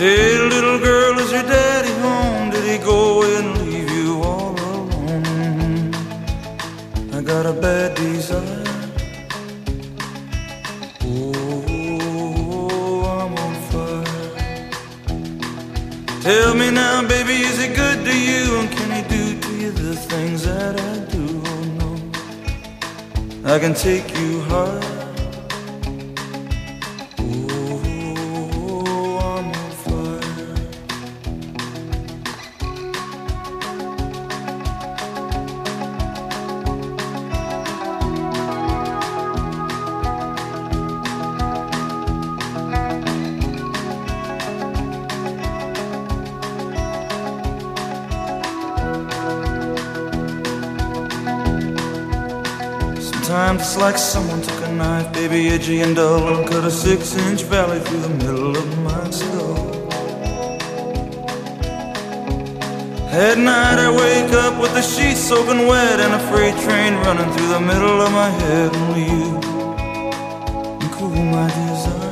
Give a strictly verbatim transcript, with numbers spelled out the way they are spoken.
Hey, little girl, is your daddy home? Did he go away and leave you all alone? I got a bad desire. Oh, I'm on fire. Tell me now, baby, is he good to you? And can he do to you the things that I do? Oh no, I can take you high. Sometimes it's like someone took a knife, baby, edgy and dull, and cut a six-inch valley through the middle of my skull. At night I wake up with the sheets soaking wet and a freight train running through the middle of my head. Only you can cool my desire.